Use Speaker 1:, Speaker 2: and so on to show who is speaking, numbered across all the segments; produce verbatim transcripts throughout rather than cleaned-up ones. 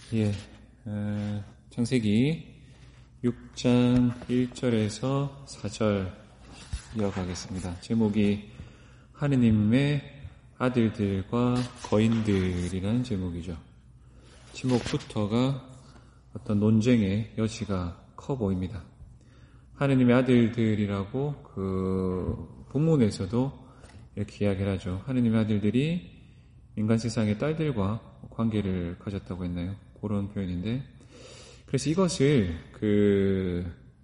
Speaker 1: 예, 어, 창세기 육 장 일 절에서 사 절 이어가겠습니다. 제목이 하느님의 아들들과 거인들이라는 제목이죠. 제목부터가 어떤 논쟁의 여지가 커 보입니다. 하느님의 아들들이라고 그 본문에서도 이렇게 이야기를 하죠. 하느님의 아들들이 인간 세상의 딸들과 관계를 가졌다고 했나요? 그런 표현인데, 그래서 이것을 그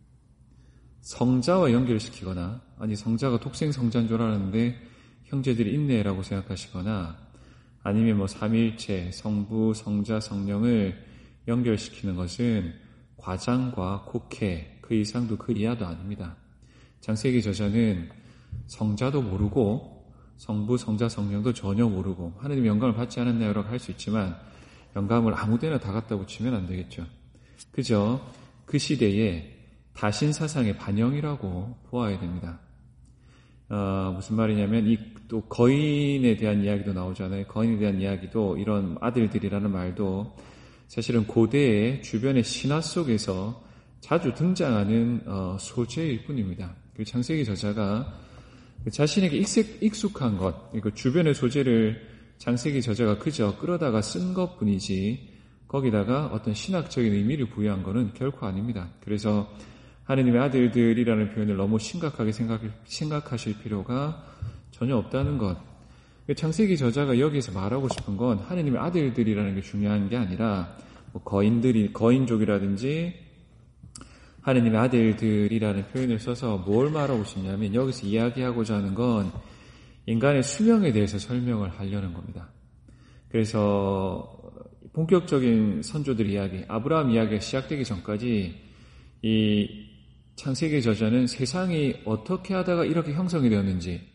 Speaker 1: 성자와 연결시키거나, 아니 성자가 독생 성자인 줄 알았는데 형제들이 있네라고 생각하시거나, 아니면 뭐 삼위일체, 성부, 성자, 성령을 연결시키는 것은 과장과 곡해, 그 이상도 그 이하도 아닙니다. 창세기 저자는 성자도 모르고 성부, 성자, 성령도 전혀 모르고 하느님의 영감을 받지 않았나요라고 할 수 있지만 영감을 아무데나 다 갖다 붙이면 안 되겠죠. 그저 그 시대의 다신 사상의 반영이라고 보아야 됩니다. 어, 무슨 말이냐면 이 또 거인에 대한 이야기도 나오잖아요. 거인에 대한 이야기도 이런 아들들이라는 말도 사실은 고대의 주변의 신화 속에서 자주 등장하는 어, 소재일 뿐입니다. 그 창세기 저자가 자신에게 익숙, 익숙한 것, 그 주변의 소재를 창세기 저자가 그저 끌어다가 쓴 것뿐이지 거기다가 어떤 신학적인 의미를 부여한 것은 결코 아닙니다. 그래서 하느님의 아들들이라는 표현을 너무 심각하게 생각, 생각하실 필요가 전혀 없다는 것. 창세기 저자가 여기서 말하고 싶은 건 하느님의 아들들이라는 게 중요한 게 아니라 뭐 거인들이, 거인족이라든지 하느님의 아들들이라는 표현을 써서 뭘 말하고 싶냐면 여기서 이야기하고자 하는 건 인간의 수명에 대해서 설명을 하려는 겁니다. 그래서 본격적인 선조들 이야기, 아브라함 이야기가 시작되기 전까지 이 창세기 저자는 세상이 어떻게 하다가 이렇게 형성이 되었는지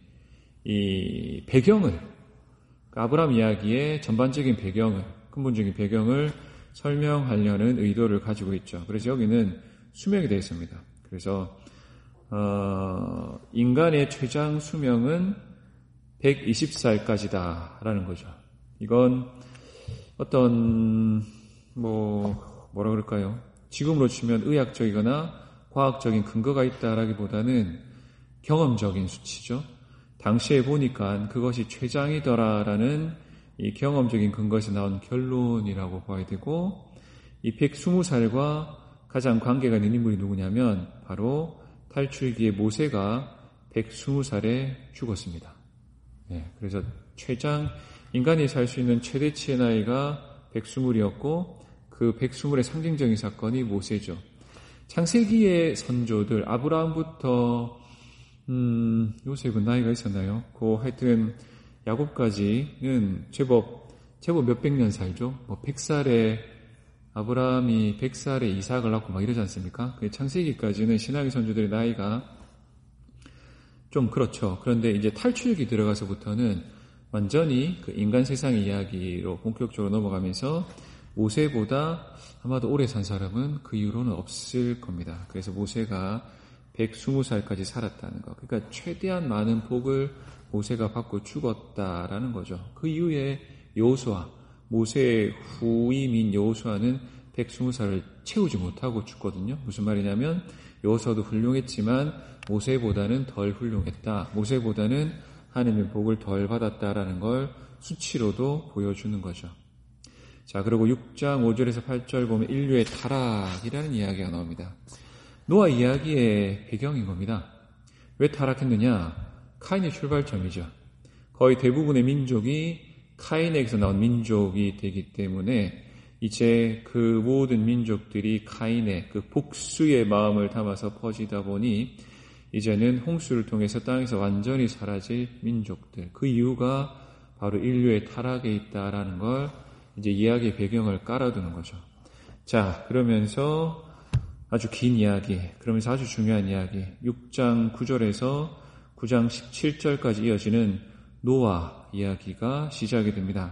Speaker 1: 이 배경을, 아브라함 이야기의 전반적인 배경을, 근본적인 배경을 설명하려는 의도를 가지고 있죠. 그래서 여기는 수명에 대해서입니다. 그래서 어, 인간의 최장 수명은 백이십 살까지다라는 거죠. 이건 어떤 뭐 뭐라 그럴까요? 지금으로 치면 의학적이거나 과학적인 근거가 있다라기보다는 경험적인 수치죠. 당시에 보니까 그것이 최장이더라라는 이 경험적인 근거에서 나온 결론이라고 봐야 되고, 이 백이십 살과 가장 관계가 있는 인물이 누구냐면 바로 탈출기의 모세가 백이십 살에 죽었습니다. 네, 그래서 최장, 인간이 살 수 있는 최대치의 나이가 백이십이었고 그 백이십의 상징적인 사건이 모세죠. 창세기의 선조들, 아브라함부터 음, 요셉은 나이가 있었나요? 그 하여튼 야곱까지는 제법 제법 몇백 년 살죠. 뭐 백 살에 아브라함이 백 살에 이삭을 낳고 막 이러지 않습니까? 창세기까지는 신학의 선조들의 나이가 좀 그렇죠. 그런데 이제 탈출기 들어가서부터는 완전히 그 인간 세상의 이야기로 본격적으로 넘어가면서 모세보다 아마도 오래 산 사람은 그 이후로는 없을 겁니다. 그래서 모세가 백이십 살까지 살았다는 것. 그러니까 최대한 많은 복을 모세가 받고 죽었다라는 거죠. 그 이후에 여호수아, 모세의 후임인 여호수아는 백이십 살을 채우지 못하고 죽거든요. 무슨 말이냐면 여호수아도 훌륭했지만 모세보다는 덜 훌륭했다. 모세보다는 하느님의 복을 덜 받았다라는 걸 수치로도 보여주는 거죠. 자, 그리고 육 장 오 절에서 팔 절 보면 인류의 타락이라는 이야기가 나옵니다. 노아 이야기의 배경인 겁니다. 왜 타락했느냐? 카인의 출발점이죠. 거의 대부분의 민족이 카인에게서 나온 민족이 되기 때문에 이제 그 모든 민족들이 카인의 그 복수의 마음을 담아서 퍼지다 보니 이제는 홍수를 통해서 땅에서 완전히 사라질 민족들. 그 이유가 바로 인류의 타락에 있다라는 걸 이제 이야기의 배경을 깔아두는 거죠. 자, 그러면서 아주 긴 이야기, 그러면서 아주 중요한 이야기, 육 장 구 절에서 구 장 십칠 절까지 이어지는 노아 이야기가 시작이 됩니다.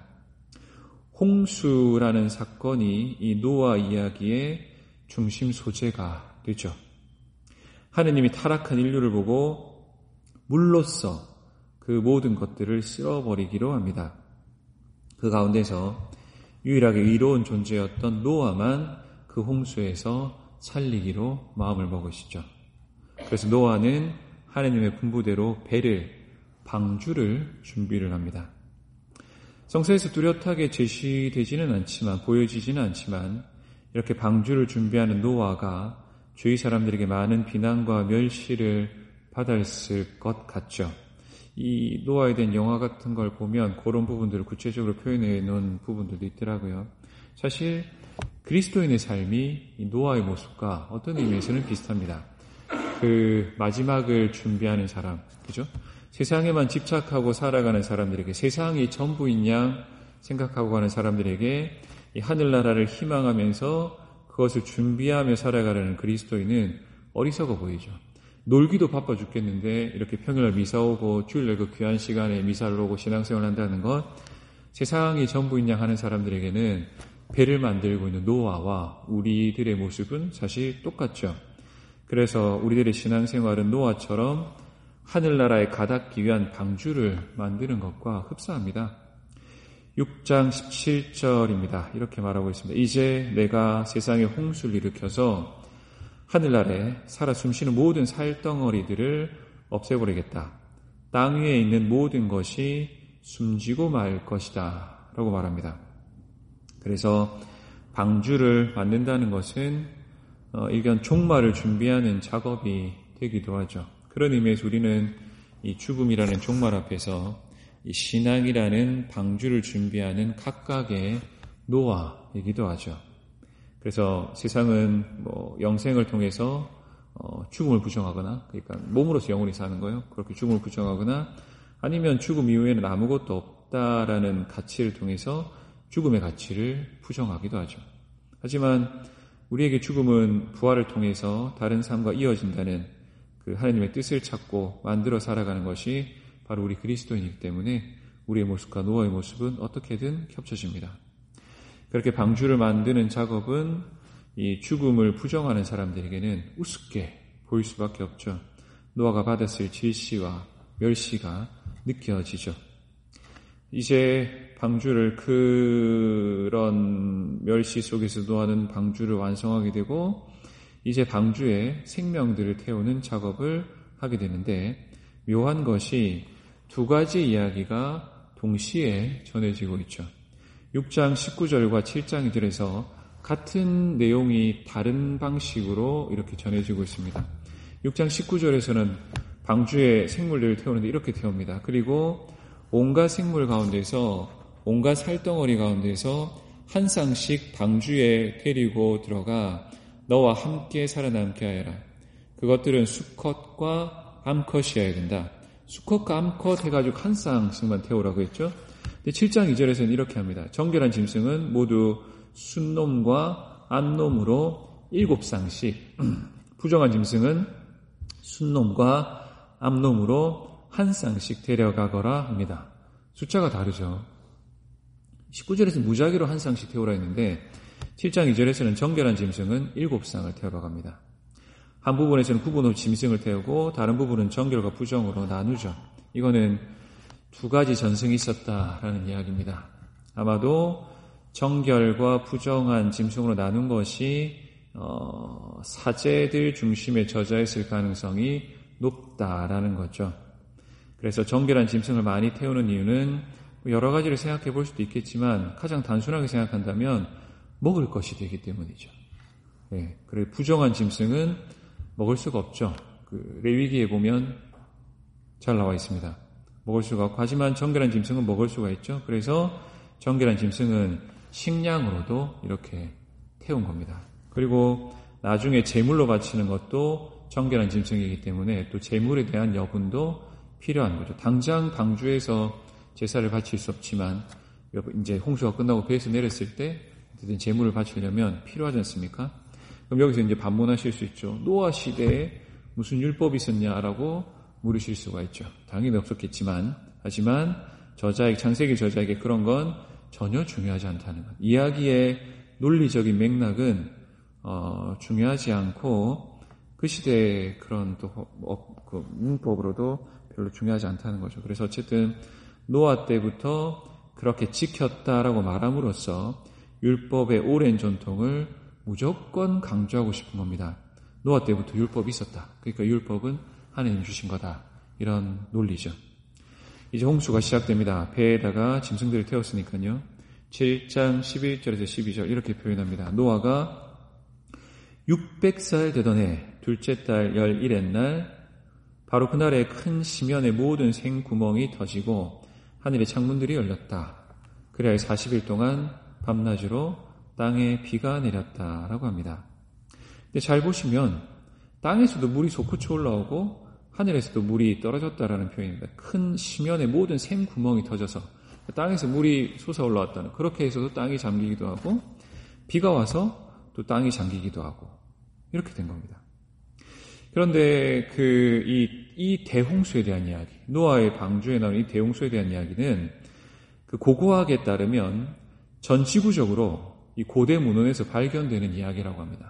Speaker 1: 홍수라는 사건이 이 노아 이야기의 중심 소재가 되죠. 하느님이 타락한 인류를 보고 물로써 그 모든 것들을 쓸어버리기로 합니다. 그 가운데서 유일하게 의로운 존재였던 노아만 그 홍수에서 살리기로 마음을 먹으시죠. 그래서 노아는 하나님의 분부대로 배를, 방주를 준비를 합니다. 성서에서 뚜렷하게 제시되지는 않지만, 보여지지는 않지만 이렇게 방주를 준비하는 노아가 주위 사람들에게 많은 비난과 멸시를 받았을 것 같죠. 이 노아에 대한 영화 같은 걸 보면 그런 부분들을 구체적으로 표현해 놓은 부분들도 있더라고요. 사실 그리스도인의 삶이 이 노아의 모습과 어떤 의미에서는 비슷합니다. 그 마지막을 준비하는 사람, 그죠? 세상에만 집착하고 살아가는 사람들에게, 세상이 전부인 양 생각하고 가는 사람들에게 이 하늘나라를 희망하면서 그것을 준비하며 살아가려는 그리스도인은 어리석어 보이죠. 놀기도 바빠 죽겠는데 이렇게 평일날 미사 오고 주일날 그 귀한 시간에 미사를 오고 신앙생활을 한다는 것, 세상이 전부인 양 하는 사람들에게는 배를 만들고 있는 노아와 우리들의 모습은 사실 똑같죠. 그래서 우리들의 신앙생활은 노아처럼 하늘나라에 가닿기 위한 방주를 만드는 것과 흡사합니다. 육 장 십칠 절입니다. 이렇게 말하고 있습니다. 이제 내가 세상에 홍수를 일으켜서 하늘나라에 살아 숨쉬는 모든 살덩어리들을 없애버리겠다. 땅 위에 있는 모든 것이 숨지고 말 것이다 라고 말합니다. 그래서 방주를 만든다는 것은 일견 종말을 준비하는 작업이 되기도 하죠. 그런 의미에서 우리는 이 죽음이라는 종말 앞에서 이 신앙이라는 방주를 준비하는 각각의 노아이기도 하죠. 그래서 세상은 뭐 영생을 통해서 어 죽음을 부정하거나, 그러니까 몸으로서 영원히 사는 거예요. 그렇게 죽음을 부정하거나, 아니면 죽음 이후에는 아무것도 없다라는 가치를 통해서 죽음의 가치를 부정하기도 하죠. 하지만 우리에게 죽음은 부활을 통해서 다른 삶과 이어진다는 그 하나님의 뜻을 찾고 만들어 살아가는 것이 바로 우리 그리스도인이기 때문에 우리의 모습과 노아의 모습은 어떻게든 겹쳐집니다. 그렇게 방주를 만드는 작업은 이 죽음을 부정하는 사람들에게는 우습게 보일 수밖에 없죠. 노아가 받았을 질시와 멸시가 느껴지죠. 이제 방주를, 그런 멸시 속에서 노아는 방주를 완성하게 되고 이제 방주에 생명들을 태우는 작업을 하게 되는데, 묘한 것이 두 가지 이야기가 동시에 전해지고 있죠. 육 장 십구 절과 칠 장 이 절에서 같은 내용이 다른 방식으로 이렇게 전해지고 있습니다. 육 장 십구 절에서는 방주에 생물들을 태우는데 이렇게 태웁니다. 그리고 온갖 생물 가운데서, 온갖 살덩어리 가운데서 한 쌍씩 방주에 데리고 들어가 너와 함께 살아남게 하여라. 그것들은 수컷과 암컷이어야 된다. 수컷과 암컷 해가지고 한 쌍씩만 태우라고 했죠. 근데 칠 장 이 절에서는 이렇게 합니다. 정결한 짐승은 모두 순놈과 암놈으로 일곱 쌍씩, 부정한 짐승은 순놈과 암놈으로 한 쌍씩 데려가거라 합니다. 숫자가 다르죠. 십구 절에서는 무작위로 한 쌍씩 태우라 했는데 칠 장 이 절에서는 정결한 짐승은 일곱 쌍을 태우러 갑니다. 한 부분에서는 구분으로 짐승을 태우고 다른 부분은 정결과 부정으로 나누죠. 이거는 두 가지 전승이 있었다라는 이야기입니다. 아마도 정결과 부정한 짐승으로 나눈 것이 어, 사제들 중심에 저자했을 가능성이 높다라는 거죠. 그래서 정결한 짐승을 많이 태우는 이유는 여러 가지를 생각해 볼 수도 있겠지만 가장 단순하게 생각한다면 먹을 것이 되기 때문이죠. 네, 그래 부정한 짐승은 먹을 수가 없죠. 그 레위기에 보면 잘 나와 있습니다. 먹을 수가 없고, 하지만 정결한 짐승은 먹을 수가 있죠. 그래서 정결한 짐승은 식량으로도 이렇게 태운 겁니다. 그리고 나중에 제물로 바치는 것도 정결한 짐승이기 때문에 또 제물에 대한 여분도 필요한 거죠. 당장 방주에서 제사를 바칠 수 없지만 이제 홍수가 끝나고 배에서 내렸을 때 어쨌든 제물을 바치려면 필요하지 않습니까? 그럼 여기서 이제 반문하실 수 있죠. 노아 시대에 무슨 율법이 있었냐라고 물으실 수가 있죠. 당연히 없었겠지만, 하지만 저자에게, 창세기 저자에게 그런 건 전혀 중요하지 않다는 것. 이야기의 논리적인 맥락은 어, 중요하지 않고 그 시대의 그런 또 어, 그 문법으로도 별로 중요하지 않다는 거죠. 그래서 어쨌든 노아 때부터 그렇게 지켰다라고 말함으로써 율법의 오랜 전통을 무조건 강조하고 싶은 겁니다. 노아 때부터 율법이 있었다. 그러니까 율법은 하나님 주신 거다. 이런 논리죠. 이제 홍수가 시작됩니다. 배에다가 짐승들을 태웠으니까요. 칠 장 십일 절에서 십이 절 이렇게 표현합니다. 노아가 육백 살 되던 해 둘째 달 열일의 날 바로 그날에 큰 시면의 모든 생구멍이 터지고 하늘의 창문들이 열렸다. 그래야 사십 일 동안 밤낮으로 땅에 비가 내렸다라고 합니다. 근데 잘 보시면 땅에서도 물이 솟구쳐 올라오고 하늘에서도 물이 떨어졌다라는 표현입니다. 큰 시면의 모든 샘구멍이 터져서 땅에서 물이 솟아 올라왔다는, 그렇게 해서도 땅이 잠기기도 하고 비가 와서 또 땅이 잠기기도 하고 이렇게 된 겁니다. 그런데 그 이 이 대홍수에 대한 이야기, 노아의 방주에 나오는 이 대홍수에 대한 이야기는 그 고고학에 따르면 전 지구적으로 이 고대 문헌에서 발견되는 이야기라고 합니다.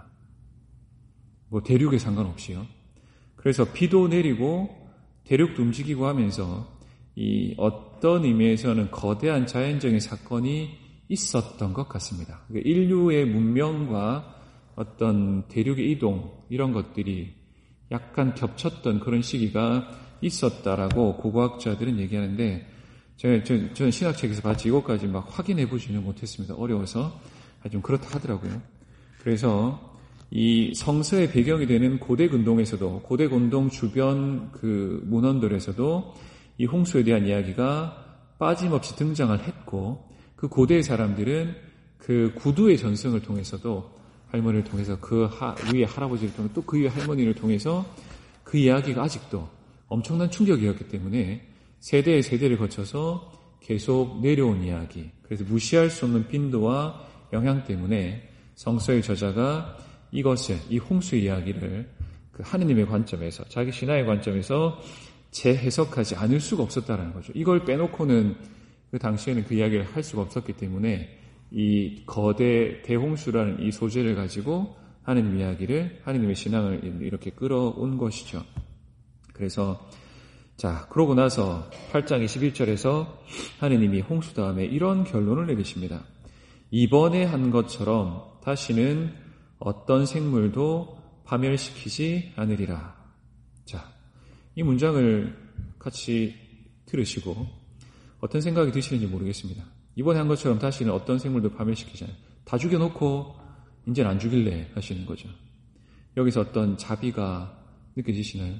Speaker 1: 뭐 대륙에 상관없이요. 그래서 비도 내리고 대륙도 움직이고 하면서 이 어떤 의미에서는 거대한 자연적인 사건이 있었던 것 같습니다. 그러니까 인류의 문명과 어떤 대륙의 이동 이런 것들이 약간 겹쳤던 그런 시기가 있었다라고 고고학자들은 얘기하는데 제가, 저, 저는 신학책에서 봤지 이것까지 막 확인해 보지는 못했습니다. 어려워서 좀 그렇다 하더라고요. 그래서 이 성서의 배경이 되는 고대 근동에서도, 고대 근동 주변 그 문헌들에서도 이 홍수에 대한 이야기가 빠짐없이 등장을 했고, 그 고대의 사람들은 그 구두의 전승을 통해서도, 할머니를 통해서 그 하, 위에 할아버지를 통해서 또 그 위에 할머니를 통해서 그 이야기가 아직도 엄청난 충격이었기 때문에 세대의 세대를 거쳐서 계속 내려온 이야기, 그래서 무시할 수 없는 빈도와 영향 때문에 성서의 저자가 이것을, 이 홍수의 이야기를 그 하느님의 관점에서, 자기 신화의 관점에서 재해석하지 않을 수가 없었다는 거죠. 이걸 빼놓고는 그 당시에는 그 이야기를 할 수가 없었기 때문에 이 거대 대홍수라는 이 소재를 가지고 하느님 이야기를, 하느님의 신앙을 이렇게 끌어온 것이죠. 그래서 자, 그러고 나서 팔 장 이십일 절에서 하느님이 홍수 다음에 이런 결론을 내리십니다. 이번에 한 것처럼 다시는 어떤 생물도 파멸시키지 않으리라. 자, 이 문장을 같이 들으시고 어떤 생각이 드시는지 모르겠습니다. 이번에 한 것처럼 다시는 어떤 생물도 파멸시키지 않아요. 다 죽여놓고 이제는 안 죽일래 하시는 거죠. 여기서 어떤 자비가 느껴지시나요?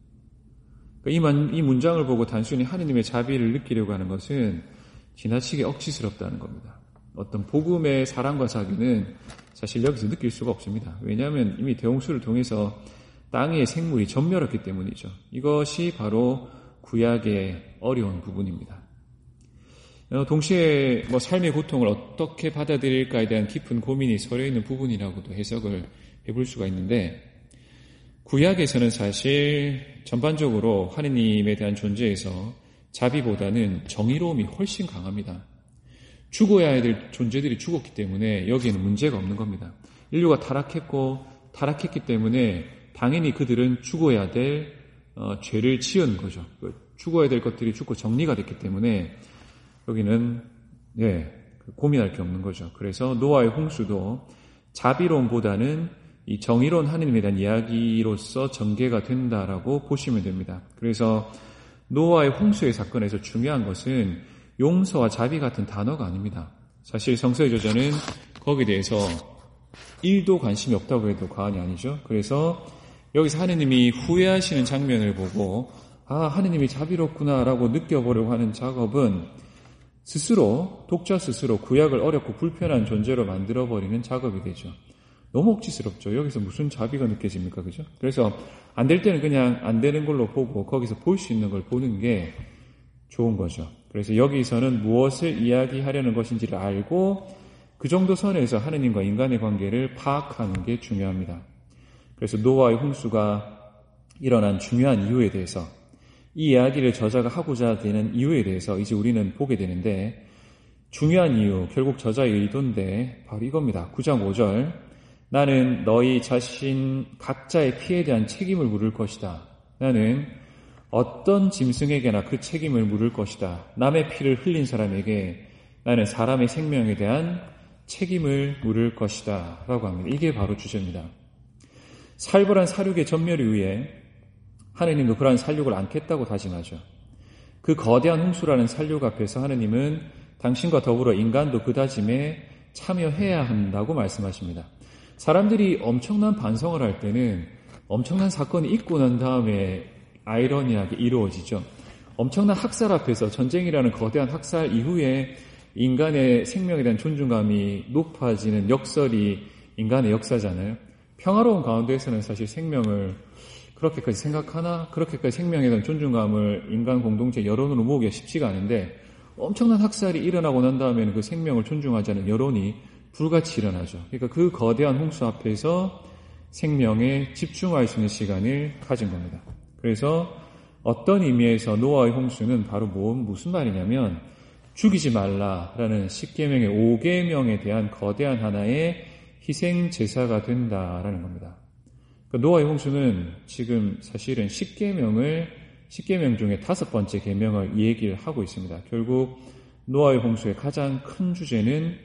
Speaker 1: 이 문장을 보고 단순히 하느님의 자비를 느끼려고 하는 것은 지나치게 억지스럽다는 겁니다. 어떤 복음의 사랑과 자비는 사실 여기서 느낄 수가 없습니다. 왜냐하면 이미 대홍수를 통해서 땅의 생물이 전멸했기 때문이죠. 이것이 바로 구약의 어려운 부분입니다. 동시에 뭐 삶의 고통을 어떻게 받아들일까에 대한 깊은 고민이 서려 있는 부분이라고도 해석을 해볼 수가 있는데, 구약에서는 사실 전반적으로 하느님에 대한 존재에서 자비보다는 정의로움이 훨씬 강합니다. 죽어야 될 존재들이 죽었기 때문에 여기에는 문제가 없는 겁니다. 인류가 타락했고 타락했기 때문에 당연히 그들은 죽어야 될 어, 죄를 지은 거죠. 죽어야 될 것들이 죽고 정리가 됐기 때문에 여기는 예, 고민할 게 없는 거죠. 그래서 노아의 홍수도 자비로움보다는 이 정의로운 하느님에 대한 이야기로서 전개가 된다라고 보시면 됩니다. 그래서 노아의 홍수의 사건에서 중요한 것은 용서와 자비 같은 단어가 아닙니다. 사실 성서의 저자는 거기에 대해서 일도 관심이 없다고 해도 과언이 아니죠. 그래서 여기서 하느님이 후회하시는 장면을 보고 아, 하느님이 자비롭구나라고 느껴보려고 하는 작업은 스스로, 독자 스스로 구약을 어렵고 불편한 존재로 만들어버리는 작업이 되죠. 너무 억지스럽죠. 여기서 무슨 자비가 느껴집니까? 그죠? 그래서 안 될 때는 그냥 안 되는 걸로 보고 거기서 볼 수 있는 걸 보는 게 좋은 거죠. 그래서 여기서는 무엇을 이야기하려는 것인지를 알고 그 정도 선에서 하느님과 인간의 관계를 파악하는 게 중요합니다. 그래서 노아의 홍수가 일어난 중요한 이유에 대해서, 이 이야기를 저자가 하고자 되는 이유에 대해서 이제 우리는 보게 되는데, 중요한 이유, 결국 저자의 의도인데 바로 이겁니다. 구 장 오 절, 나는 너희 자신 각자의 피에 대한 책임을 물을 것이다. 나는 어떤 짐승에게나 그 책임을 물을 것이다. 남의 피를 흘린 사람에게 나는 사람의 생명에 대한 책임을 물을 것이다 라고 합니다. 이게 바로 주제입니다. 살벌한 살육의 전멸 이후에 하느님도 그러한 살육을 않겠다고 다짐하죠. 그 거대한 홍수라는 살육 앞에서 하느님은 당신과 더불어 인간도 그 다짐에 참여해야 한다고 말씀하십니다. 사람들이 엄청난 반성을 할 때는 엄청난 사건이 있고 난 다음에 아이러니하게 이루어지죠. 엄청난 학살 앞에서, 전쟁이라는 거대한 학살 이후에 인간의 생명에 대한 존중감이 높아지는 역설이 인간의 역사잖아요. 평화로운 가운데에서는 사실 생명을 그렇게까지 생각하나, 그렇게까지 생명에 대한 존중감을 인간 공동체 여론으로 모으기가 쉽지가 않은데, 엄청난 학살이 일어나고 난 다음에는 그 생명을 존중하지 않는 여론이 불같이 일어나죠. 그러니까 그 거대한 홍수 앞에서 생명에 집중할 수 있는 시간을 가진 겁니다. 그래서 어떤 의미에서 노아의 홍수는 바로 뭐, 무슨 말이냐면 죽이지 말라라는 십계명의 오계명에 대한 거대한 하나의 희생 제사가 된다라는 겁니다. 그러니까 노아의 홍수는 지금 사실은 십계명을 십계명 중에 다섯 번째 계명을 얘기를 하고 있습니다. 결국 노아의 홍수의 가장 큰 주제는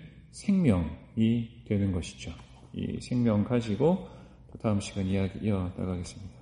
Speaker 1: 생명이 되는 것이죠. 이 생명 가지고 다음 시간 이야기 이어나가겠습니다.